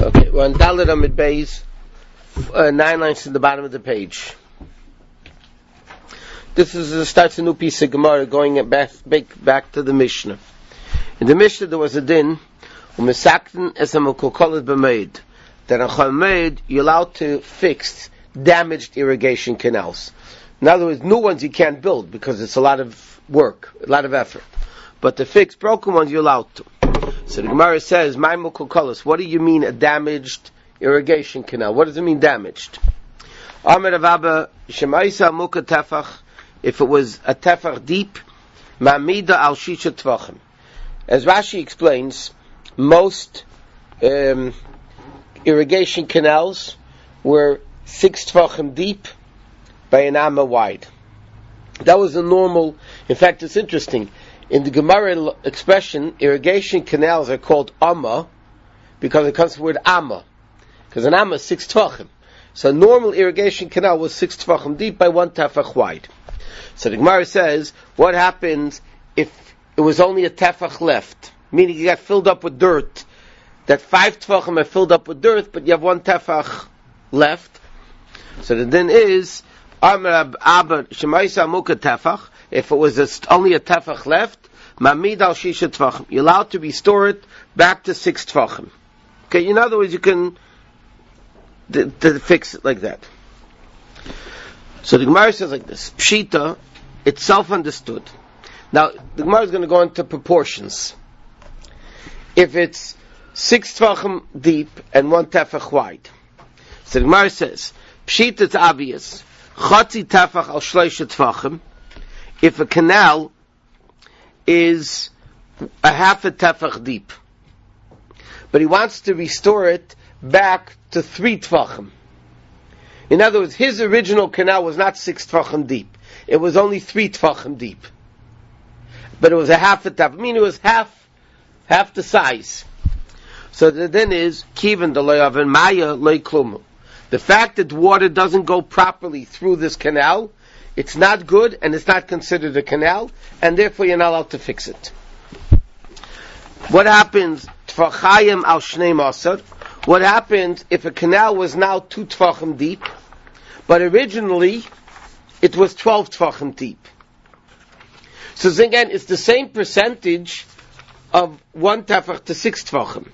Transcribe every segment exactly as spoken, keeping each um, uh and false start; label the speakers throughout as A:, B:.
A: Okay, we're on Dalet Amid Beis, uh, nine lines in the bottom of the page. This is uh, starts a new piece of Gemara going back, back, back to the Mishnah. In the Mishnah there was a din, u'mesakten es ha-mekolkolet b'meid, that on Chol you're allowed to fix damaged irrigation canals. In other words, new ones you can't build because it's a lot of work, a lot of effort. But to fix broken ones you're allowed to. So the Gemara says, "My mekolkolos." What do you mean a damaged irrigation canal? What does it mean damaged? Amar Rav Abba shemaisa muka tefach. If it was a tefach deep, ma'amida al shisha tvachim. As Rashi explains, most um, irrigation canals were six tvachim deep by an amma wide. That was a normal. In fact, it's interesting. In the Gemara expression, irrigation canals are called amma because it comes from the word amma. Because an amma is six tvachim. So a normal irrigation canal was six tvachim deep by one tefach wide. So the Gemara says, what happens if it was only a tefach left? Meaning you got filled up with dirt. That five tvachim are filled up with dirt, but you have one tefach left. So the din is, Amar Abba Shemaisa Muka tefach. If it was a, only a tefach left, mamid al shisha tvachim. You're allowed to restore it back to six tvachim. Okay, in other words, you can d- d- fix it like that. So the Gemara says like this: Pshita, it's self-understood. Now the Gemara is going to go into proportions. If it's six tvachim deep and one tefach wide, so the Gemara says, Pshita, it's obvious. Chatzi tefach al shleisha tvachim. If a canal is a half a tefach deep, but he wants to restore it back to three tvachim. In other words, his original canal was not six tvachim deep; it was only three tvachim deep. But it was a half a tefach. I mean, it was half, half the size. So the then is kiven deloyav and maya leiklumu. The fact that water doesn't go properly through this canal, it's not good, and it's not considered a canal, and therefore you're not allowed to fix it. What happens? Tfachayim al shnei masar. What happens if a canal was now two tfachim deep, but originally it was twelve tfachim deep? So again, it's the same percentage of one tefach to six tfachim.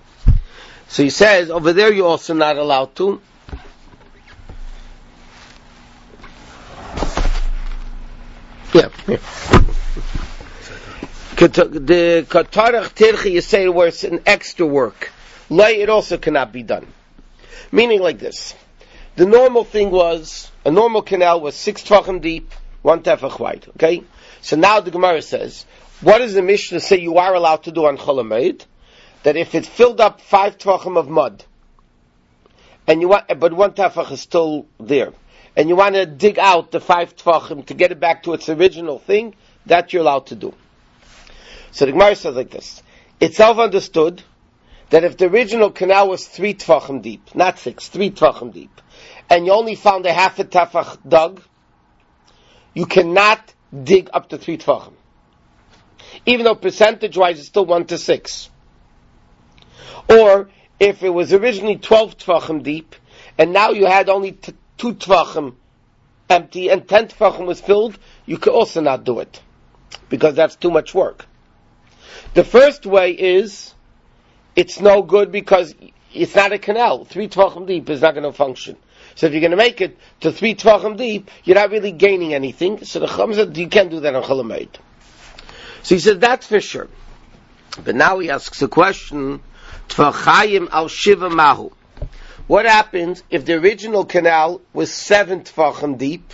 A: So he says over there you're also not allowed to. Yeah. yeah. The katarach tirchi, you say where it's an extra work. Lay, it also cannot be done. Meaning like this. The normal thing was, a normal canal was six tvachim deep, one tefach wide. Okay? So now the Gemara says, what does the Mishnah say you are allowed to do on Chol Hamoed? That if it filled up five tvachim of mud, and you want, but one tefach is still there, and you want to dig out the five tvachim to get it back to its original thing, that you're allowed to do. So the Gemara says like this. It's self-understood that if the original canal was three tvachim deep, not six, three tvachim deep, and you only found a half a tefach dug, you cannot dig up to three tvachim. Even though percentage-wise it's still one to six. Or, if it was originally twelve tvachim deep, and now you had only t- two tvachim empty, and ten tvachim was filled, you could also not do it. Because that's too much work. The first way is, it's no good because it's not a canal. Three tvachim deep is not going to function. So if you're going to make it to three tvachim deep, you're not really gaining anything. So the Chum said, you can't do that on Chol Hamoed. So he says, that's for sure. But now he asks a question, Tvachayim al shiva mahu. What happens if the original canal was seven tvachim deep,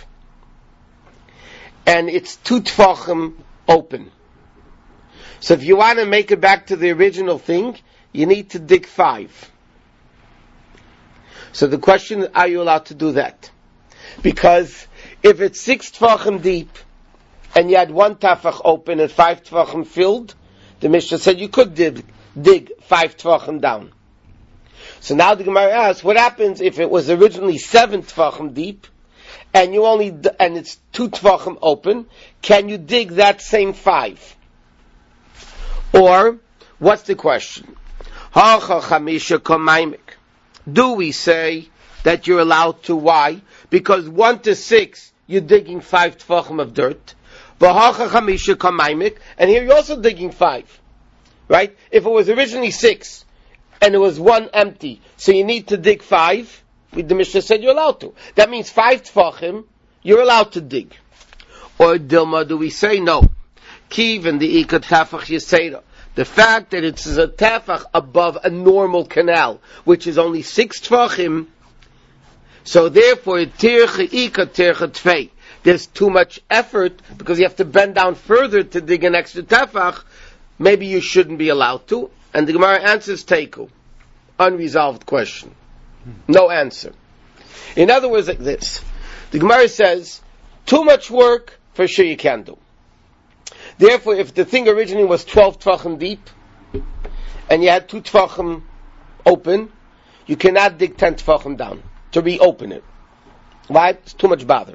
A: and it's two tvachim open? So if you want to make it back to the original thing, you need to dig five. So the question is, are you allowed to do that? Because if it's six tvachim deep, and you had one tefach open and five tvachim filled, the Mishnah said you could dig, dig five tvachim down. So now the Gemara asks, what happens if it was originally seven tvachim deep, and you only, and it's two tvachim open, can you dig that same five? Or, what's the question? Hacha chamisha komaimik. do we say that you're allowed to? Why? Because one to six, you're digging five tefachim of dirt. And here you're also digging five. Right? If it was originally six, and it was one empty, so you need to dig five, the Mishnah said you're allowed to. That means five tefachim, you're allowed to dig. Or Dilma, do we say no? Kiv and the Ikat Tafach Yisera. The fact that it's a tefach above a normal canal, which is only six tefachim, so therefore tircha Ikat tircha tfei. There's too much effort because you have to bend down further to dig an extra tefach. Maybe you shouldn't be allowed to. And the Gemara answers Teiku. Unresolved question. No answer. In other words, like this. The Gemara says, too much work, for sure you can do. Therefore, if the thing originally was twelve tvachim deep, and you had two tvachim open, you cannot dig ten tvachim down to reopen it. Why? It's too much bother.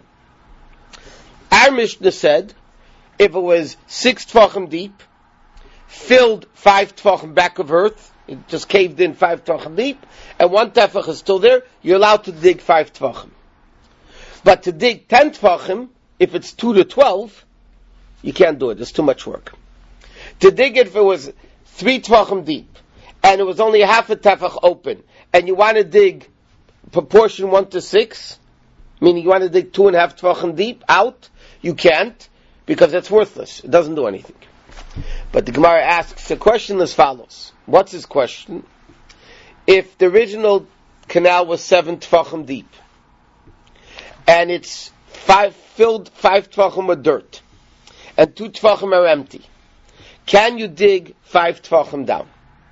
A: Our Mishnah said, if it was six tvachim deep, filled five tvachim back of earth, it just caved in five tvachim deep, and one tefach is still there, you're allowed to dig five tvachim. But to dig ten tvachim, if it's two to twelve, you can't do it. It's too much work. To dig it if it was three tvachim deep, and it was only half a tefach open, and you want to dig proportion one to six, meaning you want to dig two and a half tvachim deep out, you can't, because it's worthless. It doesn't do anything. But the Gemara asks a question as follows. What's his question? If the original canal was seven tvachim deep, and it's five filled five tvachim with dirt, and two tvachim are empty, can you dig five tvachim down?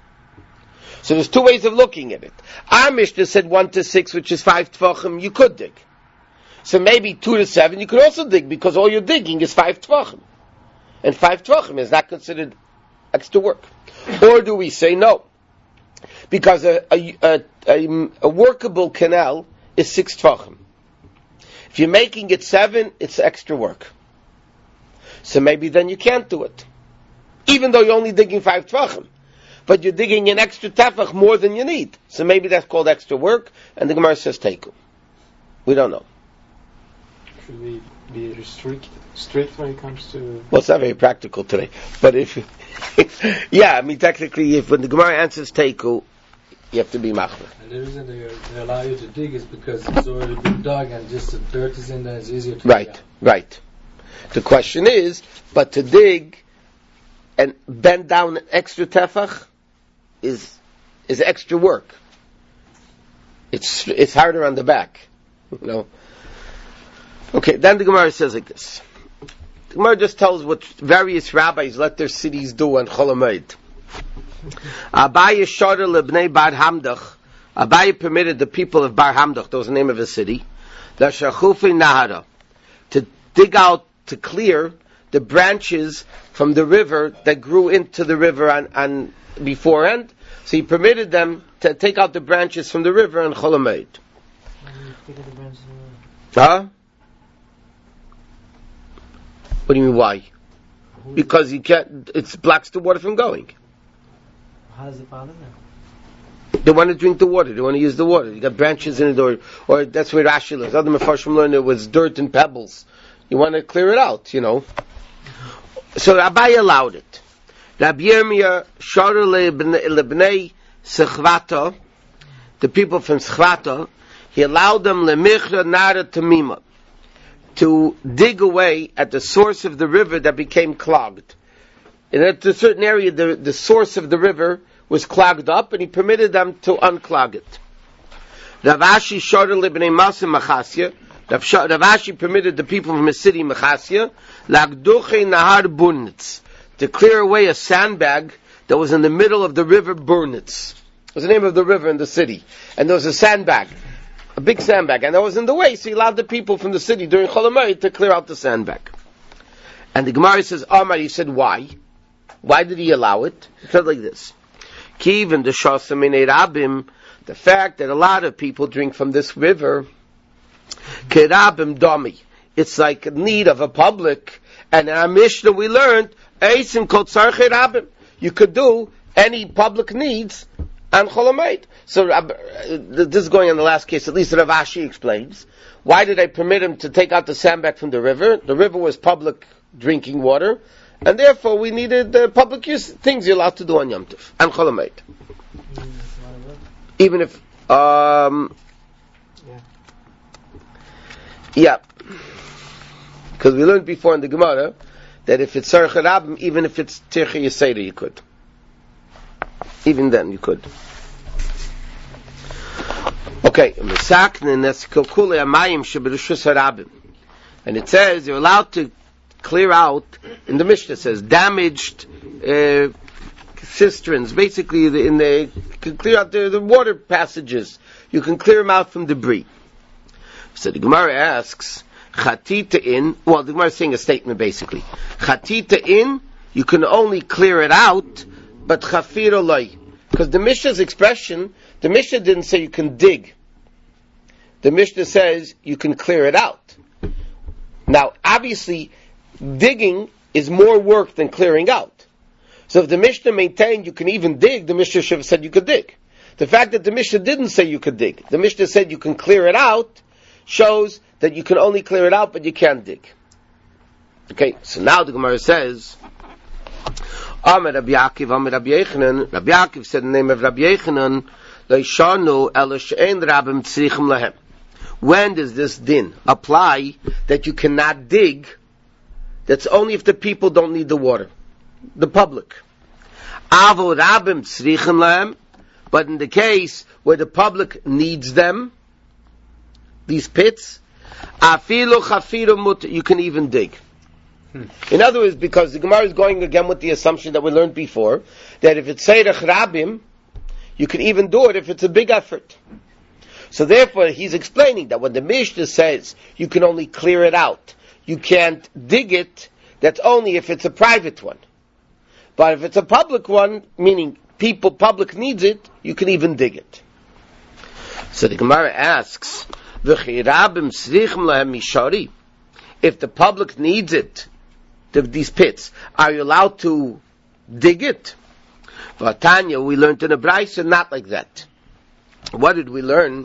A: So there's two ways of looking at it. Our Mishnah said one to six, which is five tvachim, you could dig. So maybe two to seven, you could also dig, because all you're digging is five tvachim. And five tvachim is not considered extra work. Or do we say no? Because a, a, a, a, a workable canal is six tvachim. If you're making it seven, it's extra work. So maybe then you can't do it. Even though you're only digging five tvachim. But you're digging an extra tefach more than you need. So maybe that's called extra work, and the Gemara says teiku. We don't know.
B: Should we be restrict, strict when it comes to...
A: Well, it's not very practical today. But if... yeah, I mean, technically, if when the Gemara answers teiku, you have to be machmer.
B: And the reason they, they allow you to dig is because it's already been dug and just the dirt is in there, it's easier to
A: Right,
B: dig out.
A: right. The question is, but to dig and bend down an extra tefach is is extra work. It's it's harder on the back, you know. Okay, then the Gemara says like this. The Gemara just tells what various rabbis let their cities do on Chol Hamoed. Abaye shara lebnei Bar Hamdach. Abaye permitted the people of Bar Hamdach, that was the name of a city, l'shachufei nahara, to dig out, to clear the branches from the river that grew into the river on, on beforehand. So he permitted them to take out the branches from the river on Chol Hamoed. Huh? What do you mean, why? Because you can't, it blocks the water from going.
C: How does it bother them?
A: They want to drink the water. They want to use the water. You got branches in it, or, or that's where Rashi lives. Other Mefarshim learned it was dirt and pebbles. You want to clear it out, you know. So Abaye allowed it. Rabbi Yirmiyah shara lebnei Sechvata, the people from Sechvata, he allowed them lemichra nara tamima, to dig away at the source of the river that became clogged. And at a certain area, the, the source of the river was clogged up, and he permitted them to unclog it. Rav Ashi shara lebnei Masim Machasya, Rav Ashi permitted the people from his city Machasya, lagduche nahar Burnitz, to clear away a sandbag that was in the middle of the river Burnitz. It was the name of the river in the city. And there was a sandbag, a big sandbag, and that was in the way, so he allowed the people from the city during Chol Hamoed to clear out the sandbag. And the Gemara says, Amar, he said, why? Why did he allow it? He said like this. Kiv and the Shasamine Rabim, the fact that a lot of people drink from this river, Kerabim Domi, it's like a need of a public, and in our Mishnah we learned, Eisim Kol Tzarchei Rabim, you could do any public needs and Cholamayit. So uh, this is going on the last case, at least Rav Ashi explains. Why did I permit him to take out the sandbag from the river? The river was public drinking water, and therefore we needed uh, public use, things you're allowed to do on Yom Tov, and Cholamayit. Even if, um, yeah, because we learned before in the Gemara that if it's Tzarech Rabim, even if it's Tircha Yisera, you could. Even then, you could. Okay, and it says you're allowed to clear out. In the Mishnah, it says damaged uh, cisterns. Basically, the, in the you can clear out the, the water passages. You can clear them out from debris. So the Gemara asks, Chatita in. Well, the Gemara is saying a statement basically. Chatita in, you can only clear it out, but chafir olay. Because the Mishnah's expression, the Mishnah didn't say you can dig. The Mishnah says you can clear it out. Now, obviously, digging is more work than clearing out. So if the Mishnah maintained you can even dig, the Mishnah should have said you could dig. The fact that the Mishnah didn't say you could dig, the Mishnah said you can clear it out, shows that you can only clear it out, but you can't dig. Okay, so now the Gemara says, Amar Rabbi Yaakov, Amar Rabbi Yechanan. Rabbi Yaakov said in the name of Rabbi Yechanan, Leishanu ela she'en rabim tzrichim lahem. When does this din apply that you cannot dig? That's only if the people don't need the water, the public. Avo rabim tzrichim lahem. But in the case where the public needs them, these pits, afilu chafiru mut, you can even dig. Hmm. In other words, because the Gemara is going again with the assumption that we learned before, that if it's Seirach Rabim, you can even do it if it's a big effort. So therefore, he's explaining that when the Mishnah says you can only clear it out, you can't dig it, that's only if it's a private one. But if it's a public one, meaning people, public needs it, you can even dig it. So the Gemara asks, if the public needs it, the, these pits, are you allowed to dig it? Vatanya, we learned in a Braisa, not like that. What did we learn?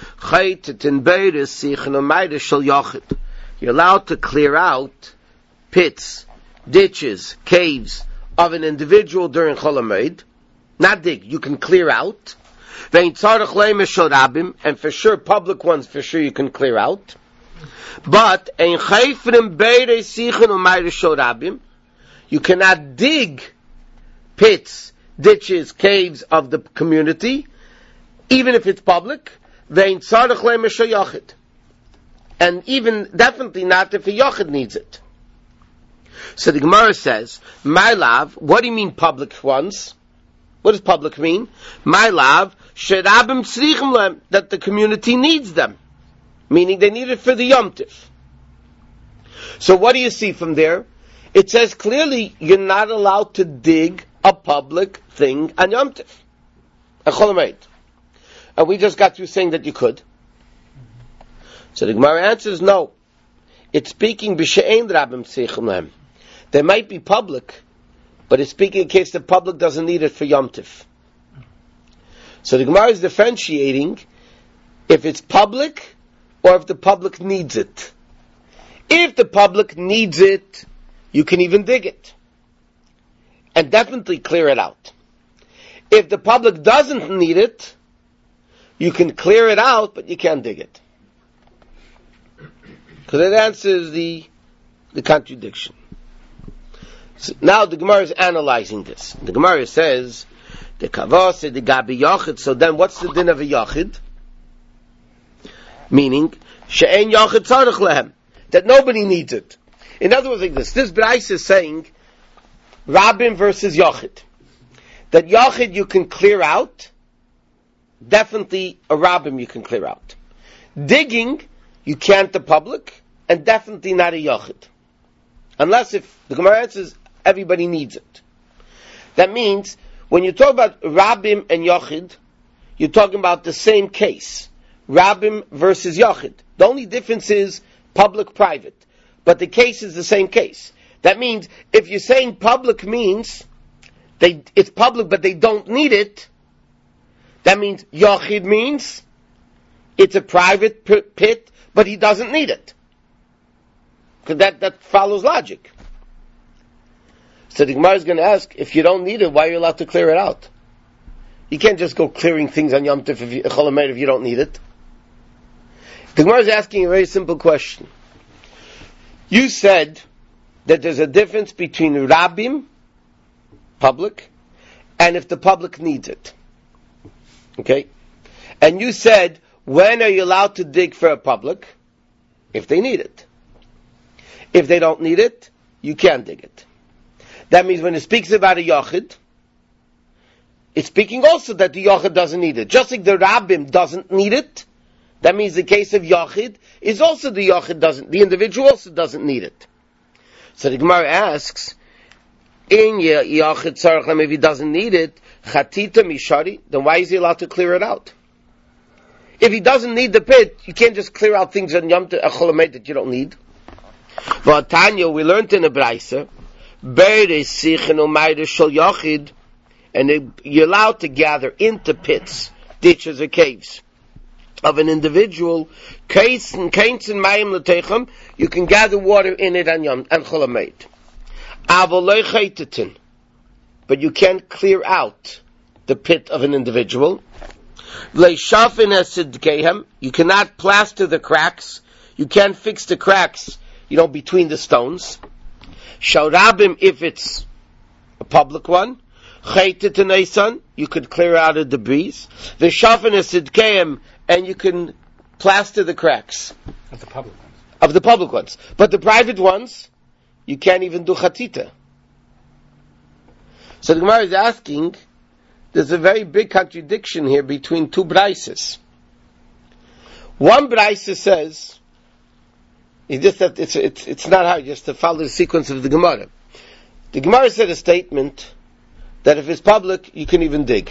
A: You're allowed to clear out pits, ditches, caves of an individual during Chol HaMoed. Not dig, you can clear out. And for sure, public ones, for sure you can clear out. But you cannot dig pits, ditches, caves of the community, even if it's public. And even definitely not if a yochid needs it. So the Gemara says, my love, what do you mean public ones? What does public mean? My love, that the community needs them. Meaning they need it for the Yom Tov. So what do you see from there? It says clearly you're not allowed to dig a public thing on Yom Tov. A Chol HaMoed. And we just got through saying that you could. So the Gemara answers no. It's speaking b'she'ein rabim tzrichim lahem. They might be public, but it's speaking in case the public doesn't need it for Yom Tov. So the Gemara is differentiating if it's public or if the public needs it. If the public needs it, you can even dig it. And definitely clear it out. If the public doesn't need it, you can clear it out, but you can't dig it. Because that answers the, the contradiction. So now the Gemara is analyzing this. The Gemara says, the kavase, the gabi yachid, so then what's the din of a yachid? Meaning, she'en yachid tzarech lehem, that nobody needs it. In other words, like this, this Brais is saying, Rabim versus yachid. That yachid you can clear out, definitely a Rabim you can clear out. Digging, you can't the public, and definitely not a yachid. Unless if, the Gemara answers, everybody needs it. That means, when you talk about Rabim and Yachid, you're talking about the same case. Rabim versus Yachid. The only difference is public-private. But the case is the same case. That means, if you're saying public means, they, it's public but they don't need it, That means Yachid means it's a private pit, but he doesn't need it. Because that, that follows logic. So the Gemara is going to ask, if you don't need it, why are you allowed to clear it out? You can't just go clearing things on Yom Tov if you, if you don't need it. The Gemara is asking a very simple question. You said that there's a difference between Rabbim, public, and if the public needs it. Okay? And you said, when are you allowed to dig for a public? If they need it. If they don't need it, you can't dig it. That means when it speaks about a Yachid, it's speaking also that the Yachid doesn't need it. Just like the Rabbim doesn't need it, that means the case of Yachid is also the Yachid doesn't, the individual also doesn't need it. So the Gemara asks, in Yachid Tzarech, if he doesn't need it, Chatita Mishari, then why is he allowed to clear it out? If he doesn't need the pit, you can't just clear out things on Yom Tov that you don't need. But Tanya, we learned in the Braisa, and you're allowed to gather into pits, ditches or caves of an individual. You can gather water in it on Yom and Cholamed. But you can't clear out the pit of an individual. You cannot plaster the cracks. You can't fix the cracks, you know, between the stones. Shaurabim, if it's a public one. You could clear out the debris. The Shafin and you can plaster the cracks.
D: Of the public ones.
A: Of the public ones. But the private ones, you can't even do chatita. So the Gemara is asking, there's a very big contradiction here between two brises. One brise says, it's, just that it's, it's, it's not hard just to follow the sequence of the Gemara. The Gemara said a statement that if it's public, you can even dig.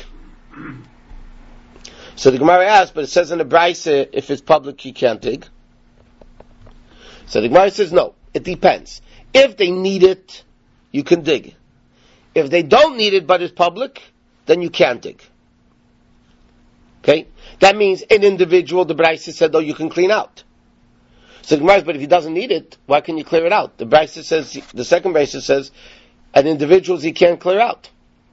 A: So the Gemara asked, but it says in the brise, if it's public, you can't dig. So the Gemara says, no, it depends. If they need it, you can dig. If they don't need it, but it's public, then you can't dig. Okay? That means an individual, the Braisa said, oh, you can clean out. So the Gemara says, but if he doesn't need it, why can you clear it out? The Braisa says, the second Braisa says, an individual he can't clear out.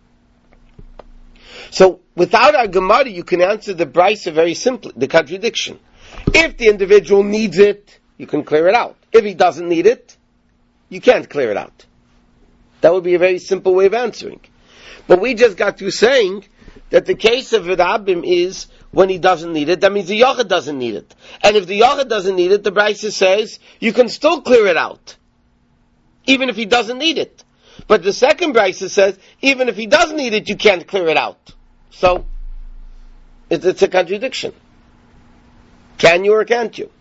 A: So without our Gemara, you can answer the Braisa very simply, the contradiction. If the individual needs it, you can clear it out. If he doesn't need it, you can't clear it out. That would be a very simple way of answering. But we just got to saying that the case of Rabbim is when he doesn't need it, that means the Yachid doesn't need it. And if the Yachid doesn't need it, the Braisa says, you can still clear it out. Even if he doesn't need it. But the second Braisa says, even if he does need it, you can't clear it out. So, it's, it's a contradiction. Can you or can't you?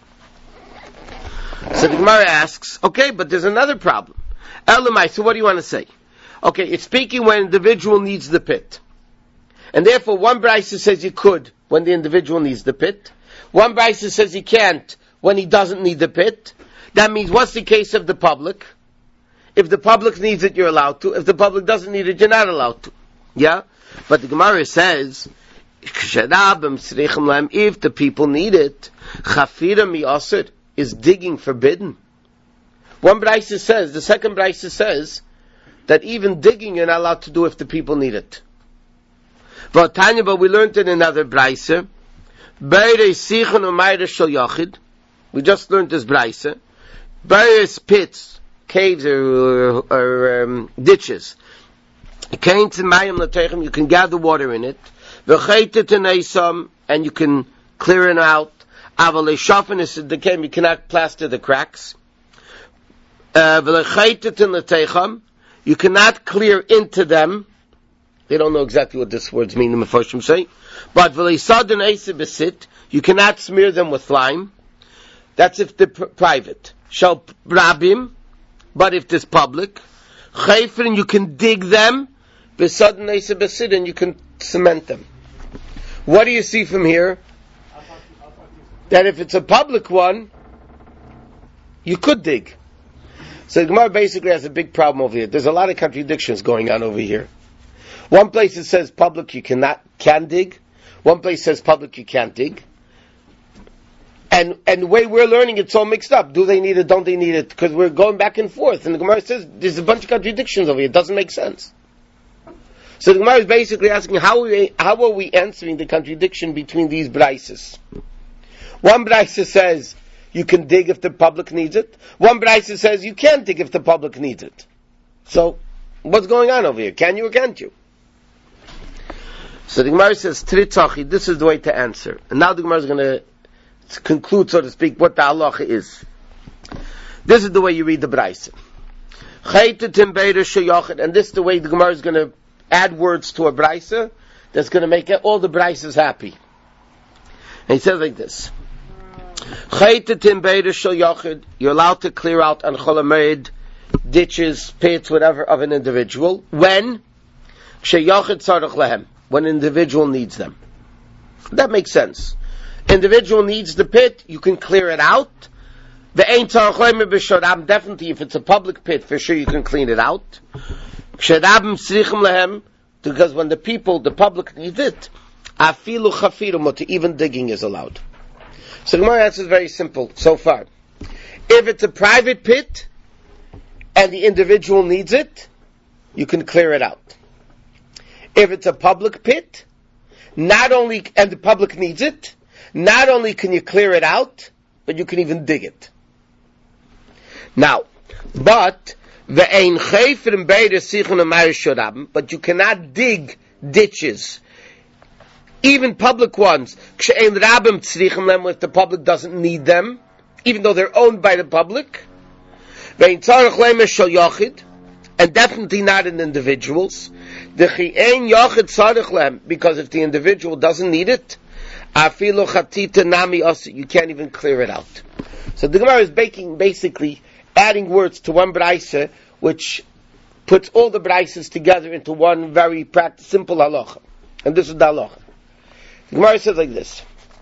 A: So the Gemara asks, okay, but there's another problem. Elamai, so what do you want to say? Okay, it's speaking when an individual needs the pit. And therefore one Braisa says you could when the individual needs the pit. One Braisa says he can't when he doesn't need the pit. That means what's the case of the public? If the public needs it, you're allowed to. If the public doesn't need it, you're not allowed to. Yeah? But the Gemara says, if the people need it, chafira mi'asir, is digging forbidden. One Braisa says, the second Braisa says, that even digging you're not allowed to do if the people need it. But Tanya, but we learned in another Braisa, we just learned this Braisa, various pits, caves or, or, or um, ditches, you can gather water in it, and you can clear it out. You cannot plaster the cracks. Uh, you cannot clear into them. They don't know exactly what these words mean, the Mefarshim say. But you cannot smear them with lime. That's if they're pr- private. Shal Rabim, but if it's public. Chayfrin, you can dig them. And you can cement them. What do you see from here? That if it's a public one, you could dig. So the Gemara basically has a big problem over here. There's a lot of contradictions going on over here. One place it says public you cannot can dig. One place says public you can't dig. And and the way we're learning, it's all mixed up. Do they need it? Don't they need it? Because we're going back and forth. And the Gemara says there's a bunch of contradictions over here. It doesn't make sense. So the Gemara is basically asking how are we, how are we answering the contradiction between these braises? One braisa says you can dig if the public needs it. One braisa says you can't dig if the public needs it. So what's going on over here? Can you or can't you? So the Gemara says Tritzachi. This is the way to answer. And now the Gemara is going to to conclude, so to speak, what the halacha is. This is the way you read the Braisa. And this is the way the Gemara is going to add words to a Braisa that's going to make all the Braisas happy. And he says like this. You're allowed to clear out on Chol Hamoed ditches, pits, whatever, of an individual. When? When an individual needs them. That makes sense. Individual needs the pit, you can clear it out. The Ein Tzarech Lehem b'Shadam, definitely if it's a public pit, for sure you can clean it out. Shadam Tzrichim Lehem, because when the people, the public needs it, Afilu Chafiru, even digging is allowed. So the Gemara answer is very simple so far. If it's a private pit, and the individual needs it, you can clear it out. If it's a public pit, not only, and the public needs it, not only can you clear it out, but you can even dig it. Now, but the ein chayfrim beide sichon amayishorabim, but you cannot dig ditches, even public ones. Kshein rabim tzrichim lem, if the public doesn't need them, even though they're owned by the public. Vein tzarech leim shel yachid, and definitely not in individuals. The ein yachid tzarech lem, because if the individual doesn't need it, afilu chatita nami osi, you can't even clear it out. So the Gemara is baking, basically adding words to one braisa, which puts all the braisas together into one very practical, simple halacha. And this is the halacha. The Gemara says like this: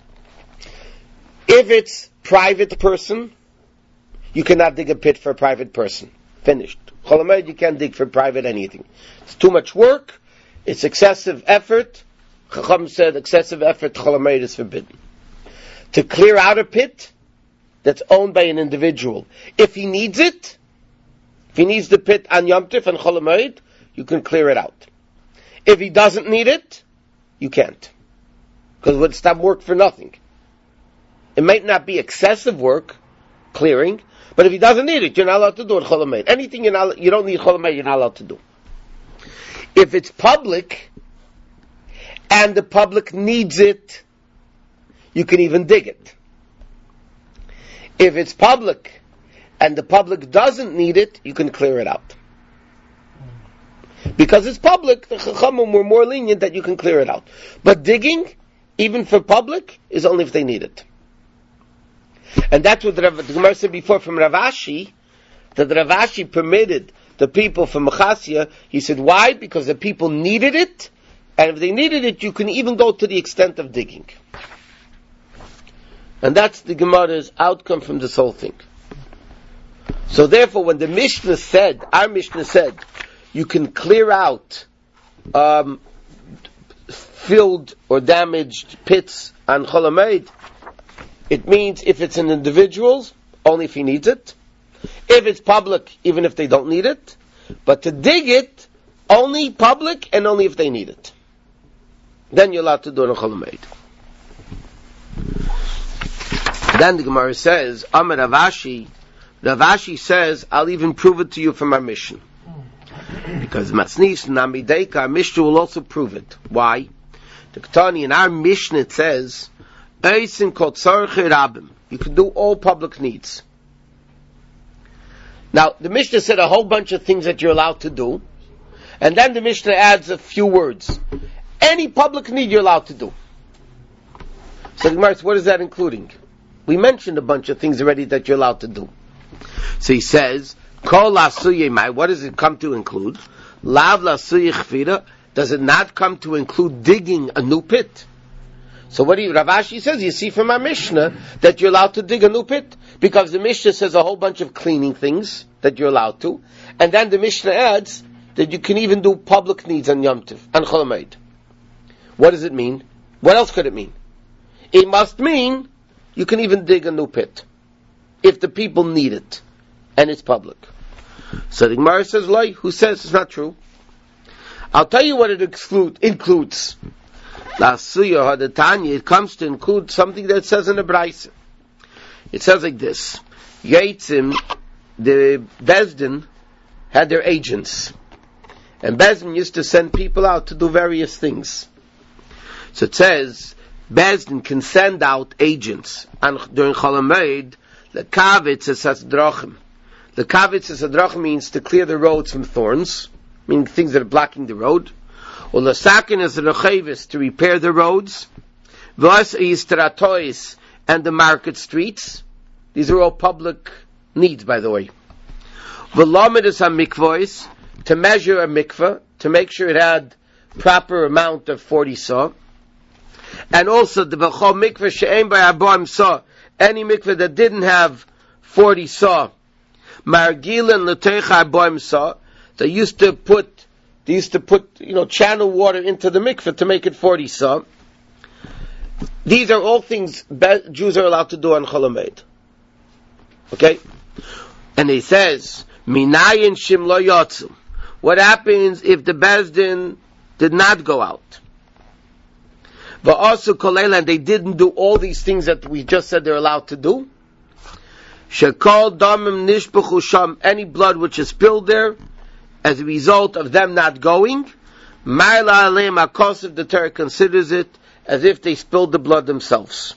A: if it's private person, you cannot dig a pit for a private person. Finished. Chol Hamoed, you can't dig for private anything. It's too much work. It's excessive effort. Chacham said excessive effort, Chol Hamoed is forbidden. To clear out a pit that's owned by an individual, if he needs it, if he needs the pit on Yom Tov and Chol Hamoed, you can clear it out. If he doesn't need it, you can't. Because it would stop work for nothing. It might not be excessive work, clearing, but if he doesn't need it, you're not allowed to do it, Chol Hamoed. Anything you're not, you don't need Chol Hamoed, you're not allowed to do. If it's public, and the public needs it, you can even dig it. If it's public, and the public doesn't need it, you can clear it out. Because it's public, the Chachamim were more lenient that you can clear it out. But digging, even for public, is only if they need it. And that's what the, Rav, the Gemara said before from Rav Ashi, that Rav Ashi permitted the people from Mechasya. He said, why? Because the people needed it, and if they needed it, you can even go to the extent of digging. And that's the Gemara's outcome from this whole thing. So therefore, when the Mishnah said, our Mishnah said, you can clear out um, filled or damaged pits on Chol Hamoed, it means if it's an individual's, only if he needs it. If it's public, even if they don't need it. But to dig it, only public and only if they need it. Then you're allowed to do it on Chol Hamoed. Then the Gemara says, Amar Rav Ashi, Rav Ashi says, I'll even prove it to you from our Mishnah. Because Matznis Namideika, our Mishnah will also prove it. Why? The Ketani, in our Mishnah it says, Eisin kol tzarechei rabim. You can do all public needs. Now, the Mishnah said a whole bunch of things that you're allowed to do, and then the Mishnah adds a few words. Any public need you're allowed to do. So the Gemara says, what is that including? We mentioned a bunch of things already that you're allowed to do. So he says, Kol la'asuyei mai, what does it come to include? Lav la'asuyei chvira, does it not come to include digging a new pit? So what do you, Rav Ashi says, you see from our Mishnah that you're allowed to dig a new pit, because the Mishnah says a whole bunch of cleaning things that you're allowed to, and then the Mishnah adds that you can even do public needs on Yom Tov, on Chol Hamoed. What does it mean? What else could it mean? It must mean you can even dig a new pit if the people need it and it's public. So the Gemara says, "Loi," who says it's not true? I'll tell you what it exclude, includes. Lasuya hadatanya, it comes to include something that says in the Braisa. It says like this: Yaitzim, the Bezdin had their agents, and Bezdin used to send people out to do various things. So it says Bezdin can send out agents, and during Chol Hamoed, the kavitz is hadrachim. The kavitz is hadrachim means to clear the roads from thorns, meaning things that are blocking the road. Or lasakin is rechavis, to repair the roads. V'as yistratois, and the market streets. These are all public needs, by the way. V'lamed is hamikvois, to measure a mikveh, to make sure it had proper amount of forty saw. And also the v'chol mikveh she'ein by arbaim saw, any mikveh that didn't have forty saw. Margilan l'teicha arbaim saw, they used to put, they used to put, you know, channel water into the mikveh to make it forty saw. These are all things Jews are allowed to do on Chol Hamoed. Okay? And he says, Minayin shim lo yotzu. What happens if the Bezdin did not go out? But also kolela, and they didn't do all these things that we just said they're allowed to do. Shekol damim nishbachu sham, any blood which is spilled there, as a result of them not going, Ma'ila aleim hakosef, the Torah considers it as if they spilled the blood themselves.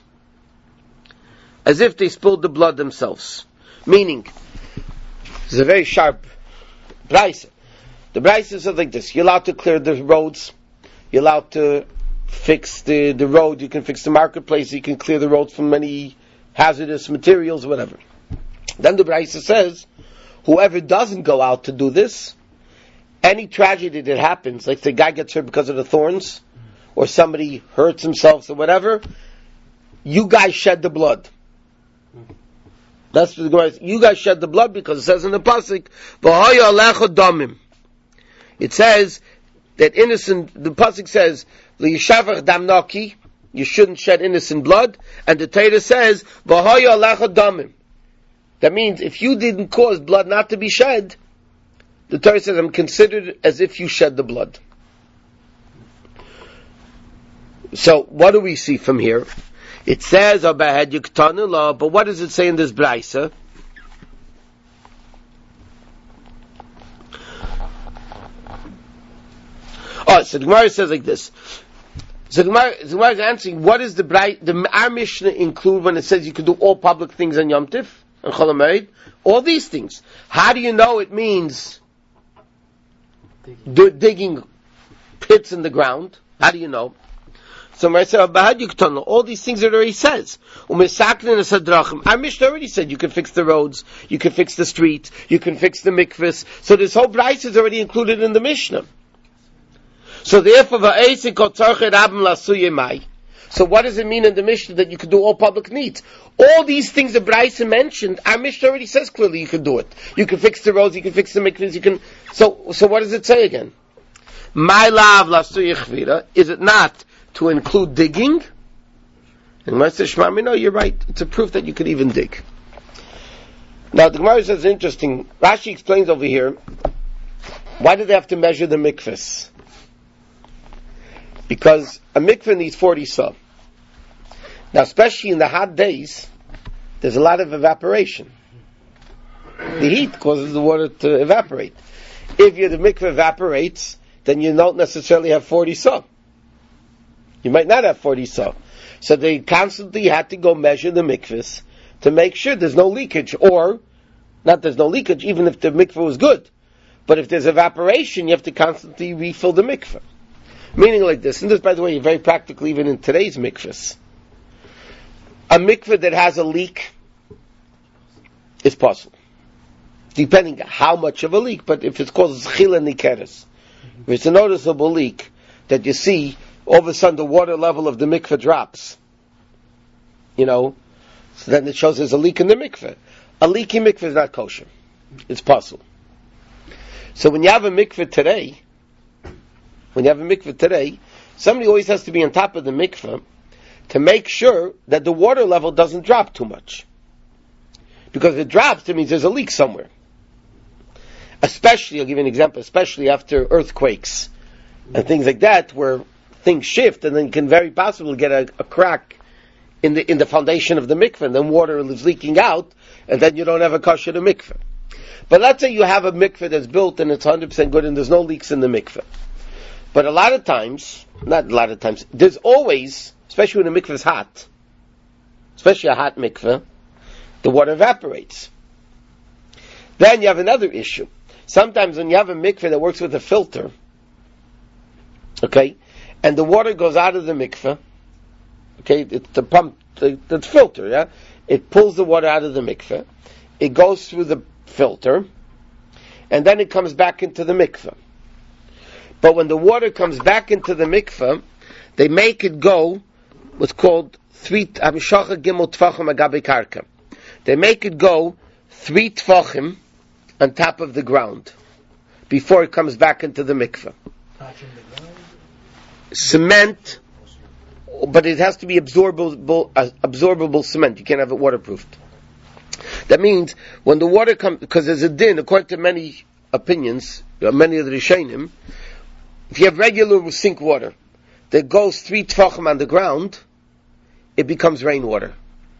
A: As if they spilled the blood themselves. Meaning, it's a very sharp Braisa. The Braisa says like this: you're allowed to clear the roads, you're allowed to fix the, the road, you can fix the marketplace, you can clear the roads from many hazardous materials, whatever. Then the Braisa says, whoever doesn't go out to do this, any tragedy that happens, like the guy gets hurt because of the thorns, or somebody hurts himself or whatever, you guys shed the blood. That's what the Gemara says. You guys shed the blood because it says in the pasuk, "V'hoya alecha damim." It says that innocent. The pasuk says, "Liyishavach dam naki." You shouldn't shed innocent blood, and the Torah says, "V'hoya alecha damim." That means if you didn't cause blood not to be shed, the Torah says, "I'm considered as if you shed the blood." So what do we see from here? It says, but what does it say in this Braisa? Oh, so the Gemara says like this. So the Gemara, the Gemara is answering, what does the Braisa, the our Mishnah include when it says you can do all public things on Yom Tif and Chol Hamoed? All these things. How do you know it means digging, digging pits in the ground? How do you know? So I say, all these things that already says. Our Mishnah already said you can fix the roads, you can fix the streets, you can fix the mikvahs. So this whole Braisa is already included in the Mishnah. So therefore, so what does it mean in the Mishnah that you can do all public needs? All these things that Braisa mentioned, our Mishnah already says clearly you can do it. You can fix the roads, you can fix the mikvahs, you can. So, so what does it say again? My love, is it not to include digging? And Master Shmami, no, you're right. It's a proof that you could even dig. Now the Gemara says interesting. Rashi explains over here, why do they have to measure the mikvahs? Because a mikvah needs forty saw. Now especially in the hot days, there's a lot of evaporation. The heat causes the water to evaporate. If your the mikvah evaporates, then you don't necessarily have forty saw. You might not have forty saw. So they constantly had to go measure the mikvahs to make sure there's no leakage, or, not there's no leakage, even if the mikvah was good. But if there's evaporation, you have to constantly refill the mikvah. Meaning like this, and this, by the way, very practical even in today's mikvahs. A mikvah that has a leak is possible. Depending on how much of a leak, but if it's called zchila nikeres, if it's a noticeable leak that you see, all of a sudden the water level of the mikveh drops. You know, so then it shows there's a leak in the mikveh. A leaky mikveh is not kosher. It's possible. So when you have a mikveh today, when you have a mikveh today, somebody always has to be on top of the mikveh to make sure that the water level doesn't drop too much. Because if it drops, it means there's a leak somewhere. Especially, I'll give you an example, especially after earthquakes and things like that, where things shift, and then you can very possibly get a, a crack in the in the foundation of the mikveh, and then water is leaking out, and then you don't have a kosher to mikveh. But let's say you have a mikveh that's built and it's one hundred percent good and there's no leaks in the mikveh. But a lot of times, not a lot of times, there's always, especially when the mikveh is hot, especially a hot mikveh, the water evaporates. Then you have another issue. Sometimes when you have a mikveh that works with a filter, okay, and the water goes out of the mikveh, okay, it's the pump, the, the filter, yeah, it pulls the water out of the mikveh, it goes through the filter, and then it comes back into the mikveh. But when the water comes back into the mikveh, they make it go what's called three Hamshacha Gimel Tfachim Agabe Karka. They make it go three Tfachim on top of the ground before it comes back into the mikveh. Cement, but it has to be absorbable, uh, absorbable cement. You can't have it waterproofed. That means when the water comes, because there's a din, according to many opinions, many of the Rishonim, if you have regular sink water that goes three tfachim on the ground, it becomes rainwater.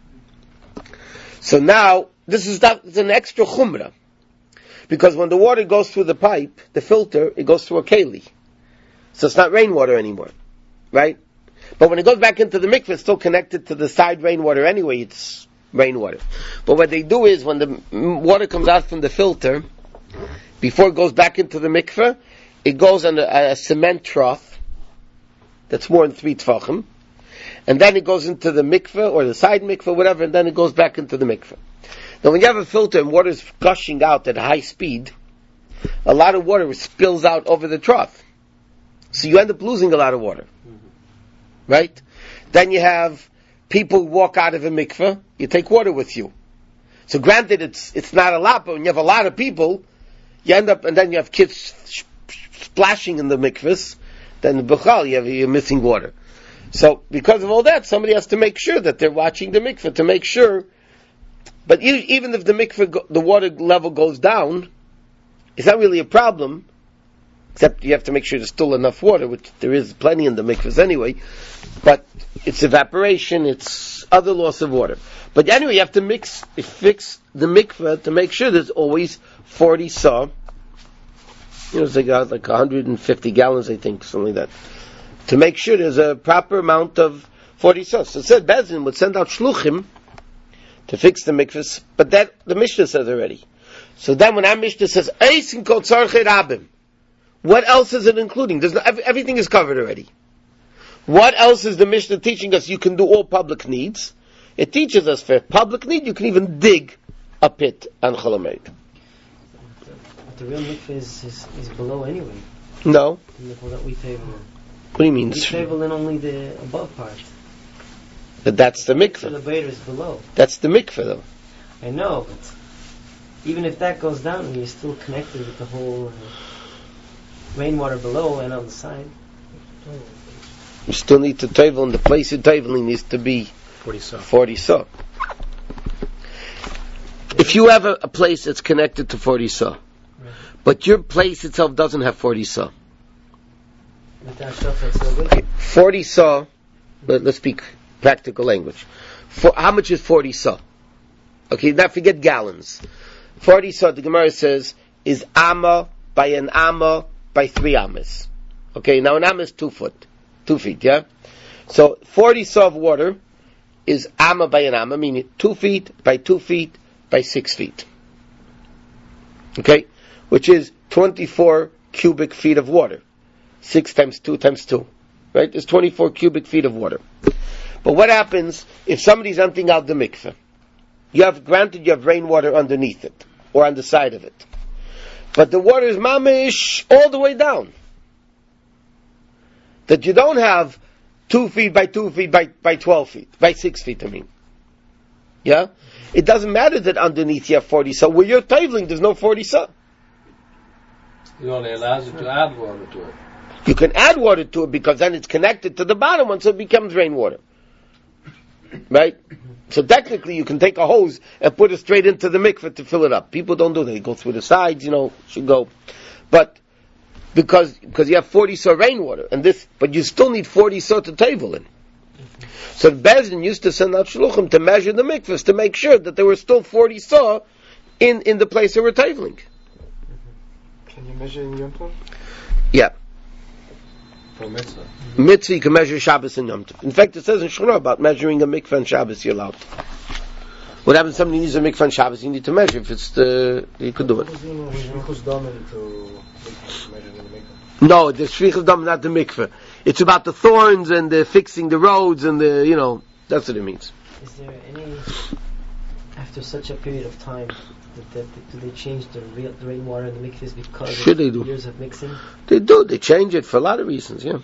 A: So now, this is that, it's an extra chumrah. Because when the water goes through the pipe, the filter, it goes through a keli. So it's not rainwater anymore. Right? But when it goes back into the mikveh, it's still connected to the side rainwater anyway, it's rainwater. But what they do is, when the water comes out from the filter, before it goes back into the mikveh, it goes on a, a cement trough that's more than three tfachim, and then it goes into the mikveh, or the side mikveh, whatever, and then it goes back into the mikveh. Now when you have a filter and water is gushing out at high speed, a lot of water spills out over the trough. So you end up losing a lot of water. Mm-hmm. Right? Then you have people walk out of a mikveh, you take water with you. So granted, it's it's not a lot, but when you have a lot of people, you end up, and then you have kids sh- splashing in the mikvahs, then the b'chal, you have, you're missing water. So because of all that, somebody has to make sure that they're watching the mikveh, to make sure. But you, even if the mikveh, go, the water level goes down, it's not really a problem, except you have to make sure there's still enough water, which there is plenty in the mikvahs anyway. But it's evaporation, it's other loss of water. But anyway, you have to mix, fix the mikveh to make sure there's always forty saw. You know, it's like, like one hundred fifty gallons, I think, something like that. To make sure there's a proper amount of forty saw. So it said Bezin would send out shluchim to fix the mikvahs, but that, the Mishnah says already. So then when our Mishnah says, Eisin kol tzarchei rabim, what else is it including? There's no, everything is covered already. What else is the Mishnah teaching us? You can do all public needs. It teaches us for public need, you can even dig a pit on Chol Hamoed.
C: But the real mikveh is, is, is below anyway.
A: No.
C: The mikveh that we table in.
A: What do you mean?
C: We table in only the above part.
A: But that's the mikveh.
C: So the Beder is below.
A: That's the mikveh though.
C: I know, but even if that goes down, you're still connected with the whole uh, rainwater below and on the side.
A: You still need to table, and the place you're tabling needs to be
D: forty saw.
A: forty saw. If you have a, a place that's connected to forty saw, right, but your place itself doesn't have forty saw. Okay, forty saw, let, let's speak practical language. For, how much is forty saw? Okay, now forget gallons. forty saw, the Gemara says, is amma by an amma by three ammas. Okay, now an amma is two foot. Two feet, yeah? So forty saw of water is amma by an amma, meaning two feet by two feet by six feet. Okay? Which is twenty-four cubic feet of water. Six times two times two. Right? There's twenty-four cubic feet of water. But what happens if somebody's emptying out the mikveh? You have, granted you have rainwater underneath it, or on the side of it. But the water is mamish all the way down. That you don't have two feet by two feet by, by twelve feet, by six feet, I mean. Yeah? It doesn't matter that underneath you have forty saw. Where you're tabling, there's no forty saw.
B: It only allows you to add water to it.
A: You can add water to it because then it's connected to the bottom one, so it becomes rainwater. Right? So technically you can take a hose and put it straight into the mikveh to fill it up. People don't do that. They go through the sides, you know, should go. But because because you have forty saw rainwater, and this, but you still need forty saw to table in. So the Bezdin used to send out shluchim to measure the mikvahs to make sure that there were still forty saw in, in the place they were tabling.
D: Can you measure in Yom Tov?
A: Yeah.
B: For mitzvah.
A: Mitzvah, you can measure Shabbos and Yom Tov. In fact, it says in Shulchan about measuring a mikvah and Shabbos, you're allowed. What happens if somebody needs a mikvah and Shabbos? You need to measure. If it's the, you could do it. No, the shvichus dam, not the mikveh. It's about the thorns and the fixing the roads and the, you know, that's what it means.
C: Is there any, after such a period of time, that, that, do they change the, real, the rainwater in the mikvahs because
A: Sure
C: of
A: they do.
C: years of mixing?
A: They do. They change it for a lot of reasons, yeah.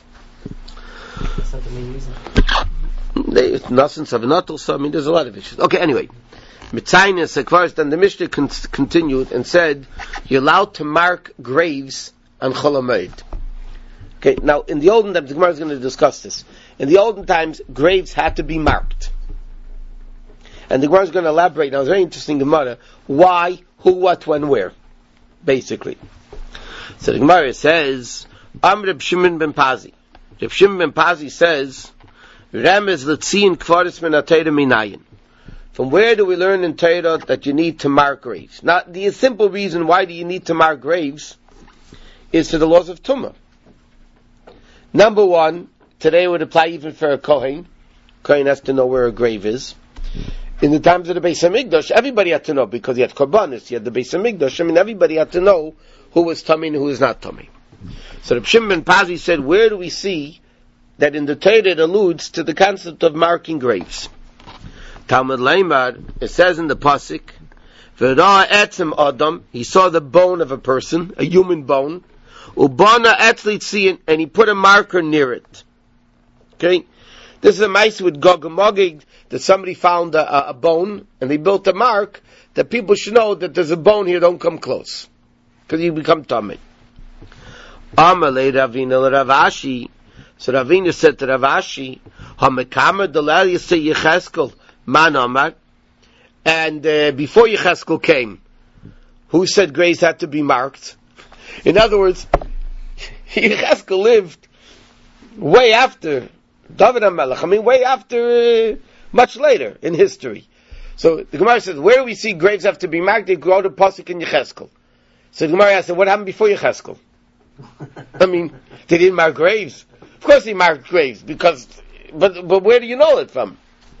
C: That's not the main reason.
A: They, it's nothing, savanatul, so I mean, there's a lot of issues. Okay, anyway. Mitzaynes, Sekvaris, then the Mishnah con- continued and said, you're allowed to mark graves on Chol HaMoed. Okay, now in the olden times, the Gemara is going to discuss this. In the olden times, graves had to be marked. And the Gemara is going to elaborate. Now, it's very interesting Gemara. Why, who, what, when, where? Basically. So the Gemara says, Am Reb Shimon ben Pazi. Reb Shimon ben Pazi says, Remez l'tziyin kvaris min ha-Torah minayin. From where do we learn in Torah that you need to mark graves? Now, the simple reason why do you need to mark graves is to the laws of Tumah. Number one, today would apply even for a Kohen. Kohen has to know where a grave is. In the times of the Beis HaMikdash, everybody had to know because you had Korbanos, you had the Beis HaMikdash. I mean, everybody had to know who was Tummy and who was not Tummy. So Reb Shimon ben Pazi said, where do we see that in the Torah it alludes to the concept of marking graves? Talmud Leimar, it says in the pasuk, "V'ra etzem adam," he saw the bone of a person, a human bone, ubana etzli tziyin, and he put a marker near it. Okay, this is a mice with Gog and Magog that somebody found a, a, a bone and they built a mark that people should know that there's a bone here. Don't come close because you become tummy. Amalei Ravina Ravashi. So Ravina said to Ravashi, "Hamekamer delal yisei Yecheskel." Man Amar, and uh, before Yecheskel came, who said graves had to be marked? In other words, Yecheskel lived way after David HaMelech. I mean, way after, uh, much later in history. So the Gemara says, where we see graves have to be marked, they go to Pasuk in Yecheskel. So the Gemara asked, what happened before Yecheskel? I mean, they didn't mark graves. Of course they marked graves, because, but but where do you know it from?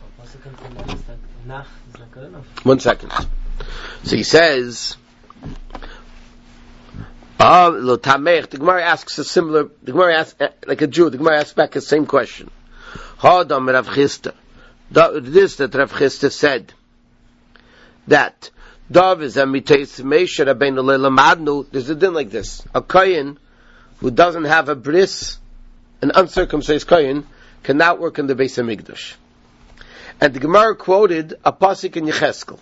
A: One second. So he says, ah, lo tamech. The Gemara asks a similar. The Gemara asks like a Jew. The Gemara asks back the same question. Hadam Rav Chisda. This that Rav Chisda said that Dav is a miteis Moshe Rabbeinu le'lamadnu. There's a din like this: a kohen who doesn't have a bris, an uncircumcised kohen, cannot work in the Beis HaMikdash. And the Gemara quoted a pasuk in Yecheskel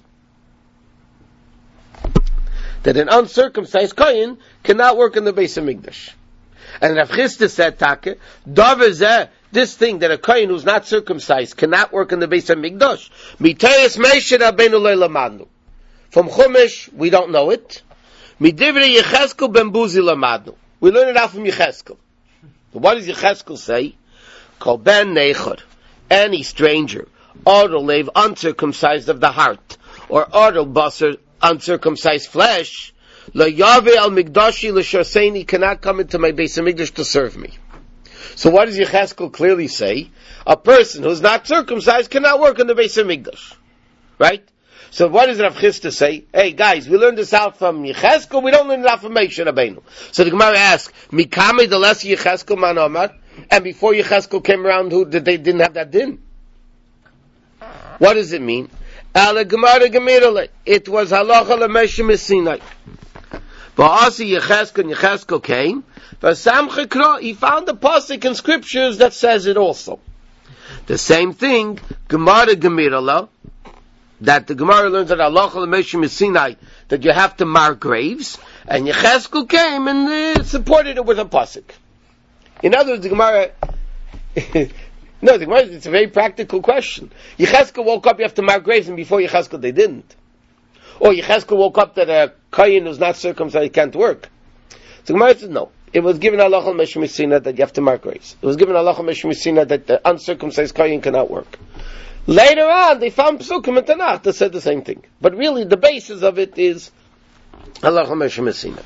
A: that an uncircumcised kohen cannot work in the Beis HaMikdash. And Rav Chisda said, "Take davazeh, this thing that a kohen who's not circumcised cannot work in the Beis HaMikdash. Mitayis Moshe Rabbeinu le'lamadnu. From Chumash we don't know it. Midivrei Yecheskel ben Buzi lamadnu. We learn it out from Yecheskel. What does Yecheskel say? Kol ben neichor, any stranger, Adol lev, uncircumcised of the heart, or Adol basar, uncircumcised flesh, la yave al migdashi l'sharseini, cannot come into my Beis HaMikdash to serve me. So what does Yecheskel clearly say? A person who's not circumcised cannot work in the Beis HaMikdash. Right? So what does Rav Chisda say? Hey guys, we learned this out from Yecheskel, we don't learn it out from Moshe Rabbeinu. So the Gemara asks, Mikame the less Yecheskel man Omar, and before Yecheskel came around, who did they didn't have that din? What does it mean? It was halacha l'Moshe Messinai. V'asi Yecheskel, Yecheskel came. V'sam chekra, he found a pasuk in scriptures that says it also. The same thing, Gemara Gemirala, that the Gemara learns that halacha l'Moshe Messinai, that you have to mark graves, and Yecheskel came and uh, supported it with a pasuk. In other words, the Gemara, no, the Gemara, it's a very practical question. Yechezkel woke up, you have to mark graves, and before Yechezkel they didn't. Or Yechezkel woke up that a kohen who's not circumcised can't work. So the Gemara says no. It was given halacha meshmisina that you have to mark graves. It was given halacha meshmisina that the uncircumcised kohen cannot work. Later on, they found psukim and Tanakh that said the same thing. But really, the basis of it is halacha meshmisina.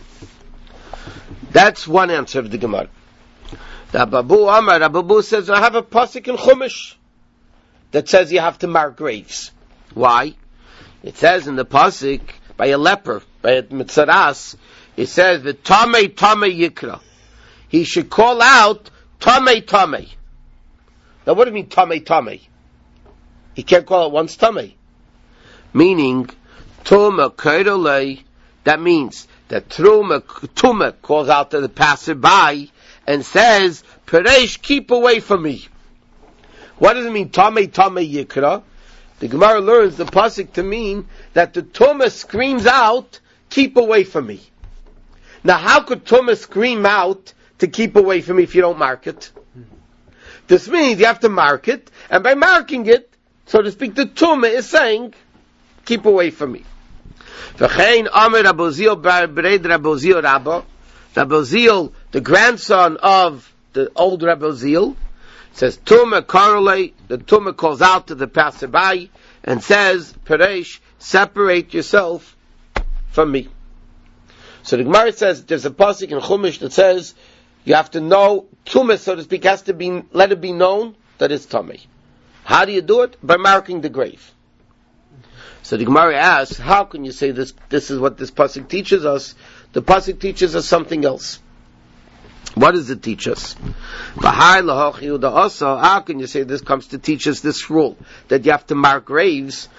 A: That's one answer of the Gemara. The Ababu Amar, Ababu says, I have a pasuk in Chumash that says you have to mark graves. Why? It says in the pasuk, by a leper, by a mitzaras, it says, the Tamei Tamei Yikra. He should call out, Tamei Tamei. Now what do you mean, Tamei Tamei? He can't call it once Tamei. Meaning, Tuma Kairolei, that means that Truma, Tuma calls out to the passerby and says, Peresh, keep away from me. What does it mean, Tamei Tamei Yikra? The Gemara learns the pasuk to mean that the Tuma screams out, keep away from me. Now how could Tuma scream out to keep away from me if you don't mark it? This means you have to mark it, and by marking it, so to speak, the Tuma is saying, keep away from me. V'chein Amar Rabozil bar Bered Rabozil Rabba, Rabozil, the grandson of the old Rabozil, says, Tuma Karolei, the Tuma calls out to the passerby and says, Peresh, separate yourself from me. So the Gemara says, there's a pasuk in Chumash that says, you have to know, Tuma, so to speak, has to be, let it be known that it's Tamei. How do you do it? By marking the grave. So the Gemara asks, how can you say this, this is what this pasuk teaches us? The pasuk teaches us something else. What does it teach us? How can you say this comes to teach us this rule, that you have to mark graves?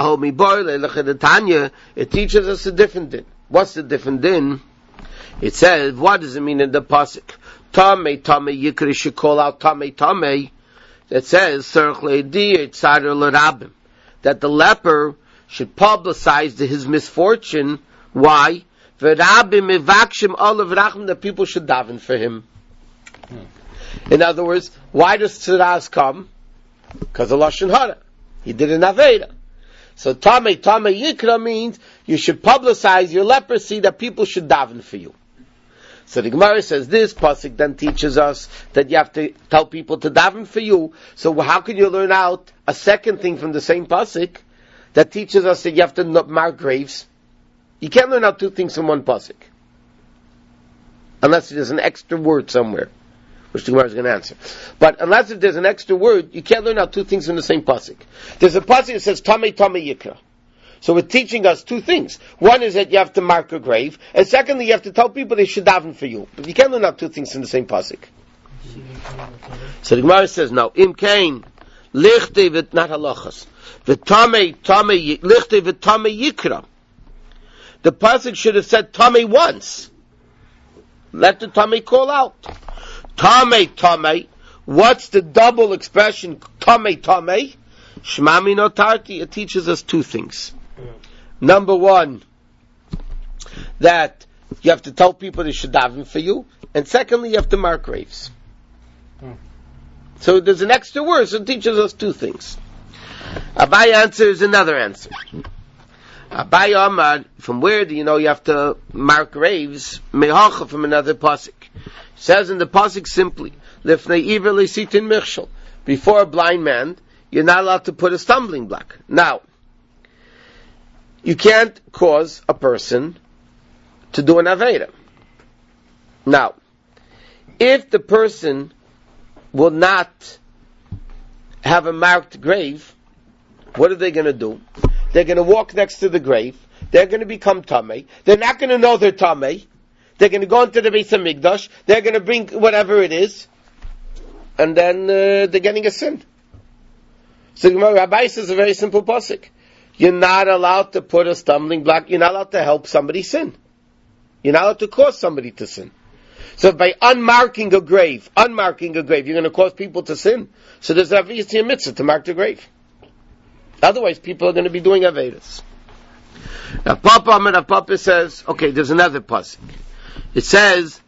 A: It teaches us a different din. What's the different din? It says, what does it mean in the pasuk? Tamei Tamei Yikra should call out Tamei Tamei. It says, that the leper should publicize his misfortune. Why? That people should daven for him. In other words, why does tzaras come? Because of Lashon Hara. He did an Aveda. So Tamei Tamei Yikra means you should publicize your leprosy, that people should daven for you. So the Gemara says this pasuk then teaches us that you have to tell people to daven for you. So how can you learn out a second thing from the same pasuk that teaches us that you have to mark graves? You can't learn out two things from one pasuk, unless there's an extra word somewhere, which the Gemara is going to answer. But unless if there's an extra word, you can't learn out two things from the same pasuk. There's a pasuk that says Tamei Tamei Yikra. So it's teaching us two things. One is that you have to mark a grave, and secondly, you have to tell people they should daven for you. But you can't learn out two things in the same pasuk. So the Gemara says, no. Im kain lichtei v't not halachas v'tamei tamei lichtei v'tamei yikra. The pasuk should have said tamei once. Let the tamei call out. Tamei tamei. What's the double expression? Tamei tamei. Shmami notarti. It teaches us two things. Number one, that you have to tell people they should daven for you, and secondly, you have to mark graves. Hmm. So there's an extra word, so it teaches us two things. Abai answers another answer. Abai Amar, from where do you know you have to mark graves? Mehacha, from another pasuk. It says in the pasuk simply, Lifnei iver leisitin michshel. Before a blind man, you're not allowed to put a stumbling block. Now, you can't cause a person to do an Aveda. Now, if the person will not have a marked grave, what are they going to do? They're going to walk next to the grave. They're going to become Tamei. They're not going to know they're Tamei. They're going to go into the Beis HaMikdash. They're going to bring whatever it is. And then uh, they're getting a sin. So Rabbi says a very simple pasuk. You're not allowed to put a stumbling block. You're not allowed to help somebody sin. You're not allowed to cause somebody to sin. So by unmarking a grave, unmarking a grave, you're going to cause people to sin. So there's obviously a mitzvah to mark the grave. Otherwise, people are going to be doing Avedas. Now, Papa, Amar Papa says, okay, there's another pasuk. It says,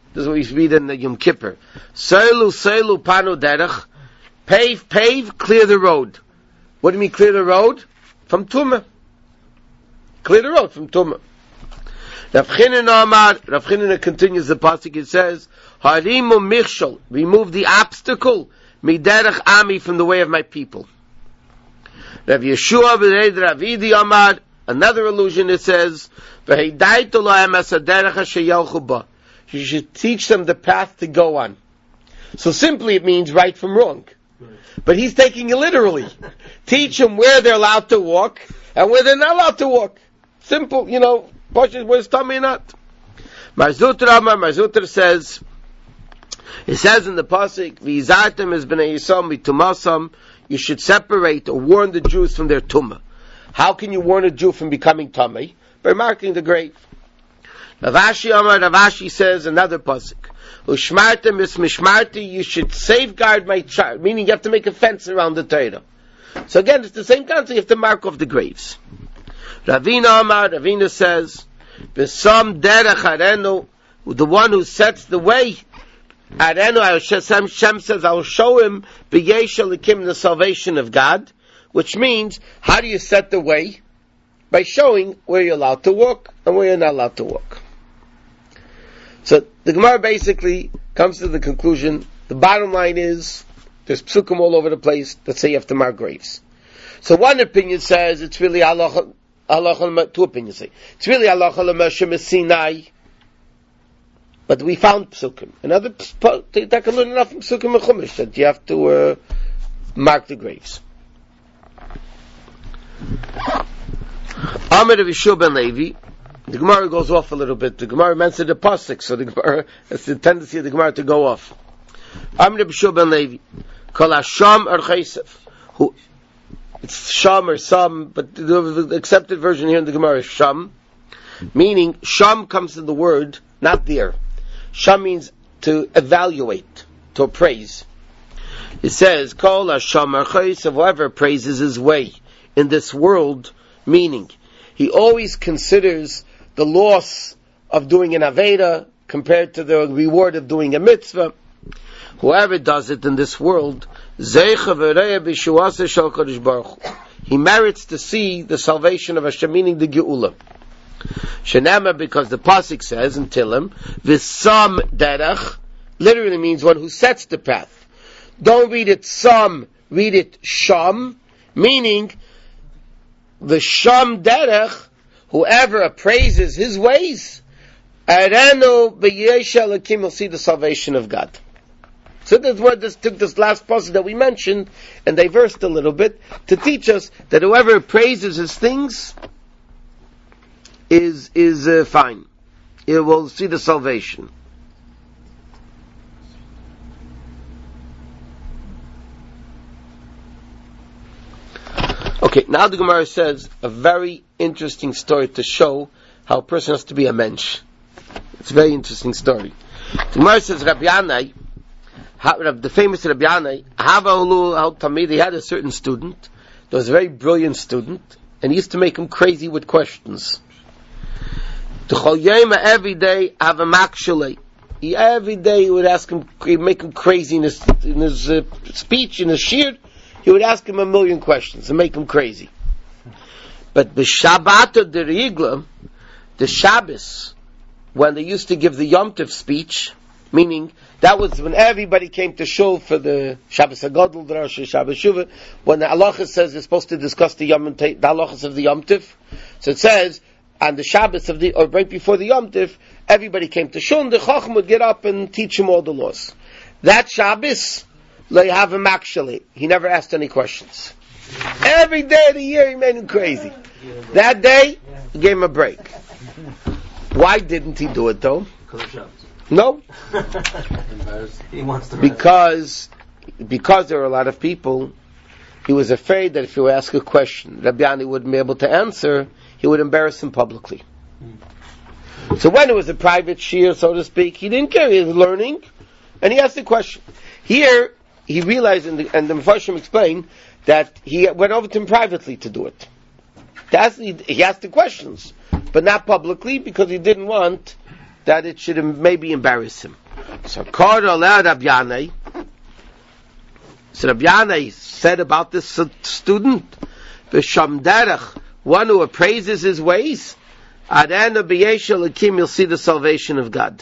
A: This is what we read in the Yom Kippur. Seilu, seilu, panu derech. Pave, pave, clear the road. What do you mean clear the road? From Tumah. Clear the road from Tumah. Rav Chinina Amar, Rav Chinina continues the pasuk, it says, Harimu michshol, remove the obstacle, miderech ami, from the way of my people. Rav Yeshua b'reid Rav Idi Amar, another allusion, it says, V'heidaitu lohem asaderech sheyelchu ba. You should teach them the path to go on. So simply it means right from wrong. But he's taking it literally. Teach them where they're allowed to walk and where they're not allowed to walk. Simple, you know, where's tummy or not. Marzutra Amar, Marzutra says, it says in the pasuk, V'izartem es b'nei Yisrael mitumasam, you should separate or warn the Jews from their tumah. How can you warn a Jew from becoming tummy? By marking the grave. Rav Ashi Amar, Rav Ashi says another pasuk, Ushmartem es mishmarti, you should safeguard my child, meaning you have to make a fence around the Torah. So again, it's the same concept, you have to mark off the graves. Ravina Amar, Ravina says, V'sam derech arenu, the one who sets the way, arenu, Hashem says, I will show him b'yesh elikim, the salvation of God, which means, how do you set the way? By showing where you're allowed to walk and where you're not allowed to walk. So the Gemara basically comes to the conclusion, the bottom line is, there's psukim all over the place that say you have to mark graves. So one opinion says it's really halacha, halacha, two opinions say, it's really halacha l'Moshe Sinai, but we found psukim. Another, they can learn enough from psukim and chumash that you have to uh, mark the graves. Amar Rav Yeshua ben Levi, the Gemara goes off a little bit. The Gemara mentioned the pasuk, so the Gemara has the tendency of the Gemara to go off. Amar Rav Yeshua ben Levi, Kol Hasham or Chesef, who it's Sham or Sam, but the accepted version here in the Gemara is Sham, meaning Sham comes to the word not there. Sham means to evaluate, to appraise. It says Kol Hasham or Chesef, whoever praises his way in this world, meaning he always considers the loss of doing an Aveda compared to the reward of doing a mitzvah. Whoever does it in this world, he merits to see the salvation of Hashem, meaning the Geula. Shenema, because the pasuk says in Tilim, V'sam derech, literally means one who sets the path. Don't read it sam, read it sham, meaning the sham derech, whoever appraises his ways, arenu b'yesh elikim, will see the salvation of God. So that's what this took this last passage that we mentioned and diversed a little bit to teach us that whoever praises his things is is uh, fine. He will see the salvation. Okay, now the Gemara says a very interesting story to show how a person has to be a mensch. It's a very interesting story. The Gemara says Rabbi Yanai, the famous Rabbi Yanai, he had a certain student, that was a very brilliant student, and he used to make him crazy with questions. Every day, have a makshale. He every day he would ask him, he'd make him crazy in his, in his uh, speech, in his shir. He would ask him a million questions and make him crazy. But the Shabbat of the Rigla, the Shabbos, when they used to give the Yom Tov speech, meaning that was when everybody came to shul for the Shabbos HaGadol, the Rosh Shabbos Shuvah, when the halacha says they're supposed to discuss the Yom Tov, the halachas of the Yom Tov. So it says, on the Shabbos of the, or right before the Yom Tov, everybody came to shul, and the Chacham would get up and teach him all the laws. That Shabbos, they have a makshali. He never asked any questions. Every day of the year he made him crazy. That day, he gave him a break. Why didn't he do it though? No.
C: He wants to
A: because, because there were a lot of people, he was afraid that if he would ask a question, Rabbi Yanai wouldn't be able to answer, he would embarrass him publicly. So when it was a private shir, so to speak, he didn't care, he was learning, and he asked a question. Here, he realized, and the, and the Mefarshim explained, that he went over to him privately to do it. To ask, he, he asked the questions, but not publicly, because he didn't want that it should maybe embarrass him. So Korah allowed Rabbi Yanai. So Rabbi Yanai said about this student, B'sham derech, one who appraises his ways, Adena b'yeshel akim, you'll see the salvation of God.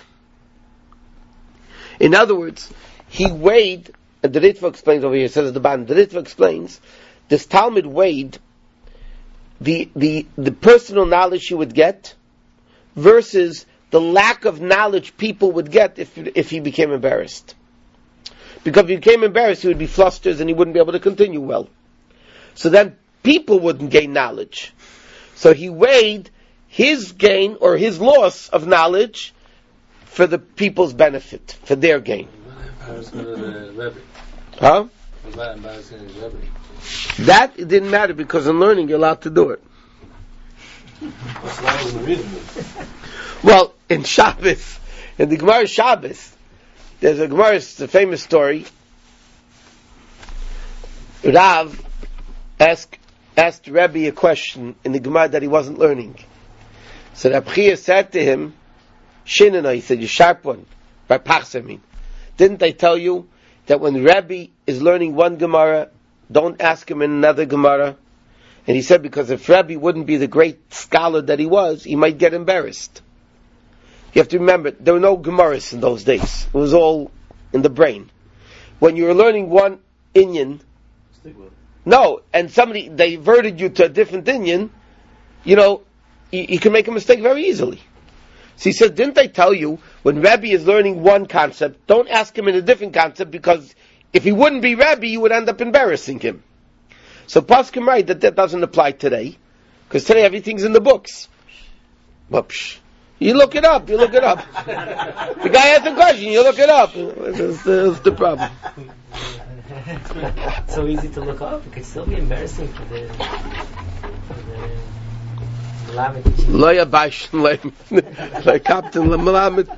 A: In other words, he weighed, and the Ritva explains over here, says the Ban, the Ritva explains, this Talmud weighed the, the, the personal knowledge he would get versus the lack of knowledge people would get if, if he became embarrassed. Because if he became embarrassed, he would be flustered and he wouldn't be able to continue well. So then people wouldn't gain knowledge. So he weighed his gain or his loss of knowledge for the people's benefit, for their gain. Huh? That it didn't matter because in learning you're allowed to do it. Well, in Shabbos, in the Gemara Shabbos, there's a Gemara, it's a famous story. Rav asked asked Rebbe a question in the Gemara that he wasn't learning. So Reb Chia said to him, Shinana, he said, you sharp one, by Pachsamin. Didn't I tell you that when Rebbe is learning one Gemara, don't ask him in another Gemara? And he said, because if Rebbe wouldn't be the great scholar that he was, he might get embarrassed. You have to remember, there were no Gemaras in those days. It was all in the brain. When you were learning one Inyan, no, and somebody diverted you to a different Inyan, you know, you, you can make a mistake very easily. So he said, didn't I tell you, when Rebbe is learning one concept, don't ask him in a different concept, because if he wouldn't be Rebbe, you would end up embarrassing him. So Paskim write that that doesn't apply today, because today everything's in the books. But psh, you look it up, you look it up. The guy asks a question, you look it up. That's, that's the problem.
C: It's so easy to look up. It could still be embarrassing for the for the Melamed teaching.
A: Loya Bashin, like Captain Melamed.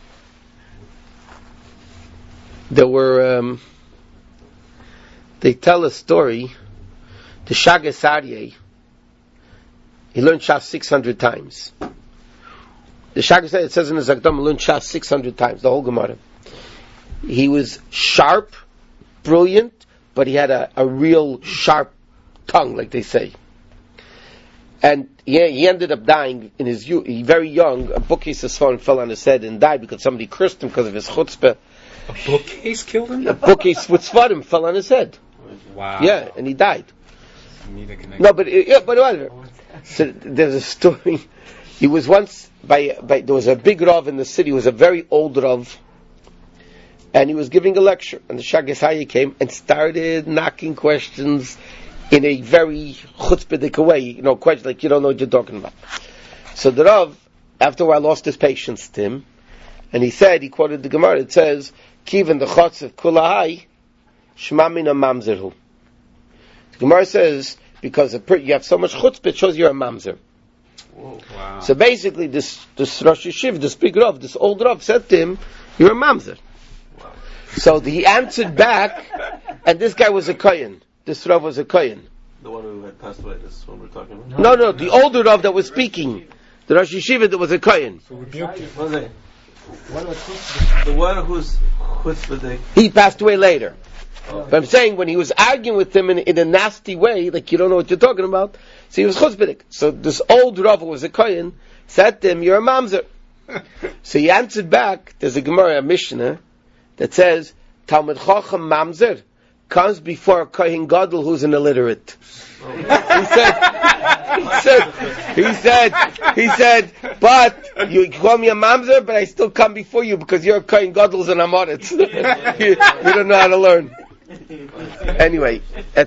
A: There were, um, they tell a story. The Shagas Aryeh, he learned Shas six hundred times. The Shagas Aryeh, it says in the Zakdam, he learned Shas six hundred times, the whole Gemara. He was sharp, brilliant, but he had a, a real sharp tongue, like they say. And he, he ended up dying in his youth, very young. A bookcase of Sfarim fell on his head and died because somebody cursed him because of his chutzpah.
E: A bookcase killed him?
A: A bookcase with Sfarim fell on his head.
E: Wow.
A: Yeah, and he died. No, but yeah, but whatever. So there's a story. He was once by by there was a big Rav in the city. He was a very old Rav, and he was giving a lecture. And the Shagas Aryeh came and started knocking questions in a very chutzpahdik way. You know, questions like you don't know what you're talking about. So the Rav, after a while, lost his patience to him, and he said, he quoted the Gemara. It says, "Kiven the chotz of kulahai, shma mina mamzerhu." The Gemara says, because you have so much chutzpah, it shows you're a mamzer.
E: Whoa, wow.
A: So basically, this this Rosh Yeshiva, this big Rav, this old Rav, said to him, "You're a mamzer." Wow. So he answered back, and this guy was a kohen. This Rav was a kohen.
F: The one who had passed away. This is what we're talking about.
A: No, no, the older Rav that was speaking, the Rosh Yeshiva that was a kohen.
F: So the one who's chutzpah,
A: he passed away later. Oh. But I'm saying when he was arguing with him in, in a nasty way, like you don't know what you're talking about, so he was chutzpahdik. So this old Rav who was a kohen said to him, "You're a mamzer." So he answered back. There's a Gemara, a Mishnah, that says Talmud Chacham mamzer comes before a kohen gadol who's an illiterate. Oh. He said, he said, he said, he said, but you call me a mamzer, but I still come before you because you're a kohen gadol and I'm on it. you, you don't know how to learn. Anyway,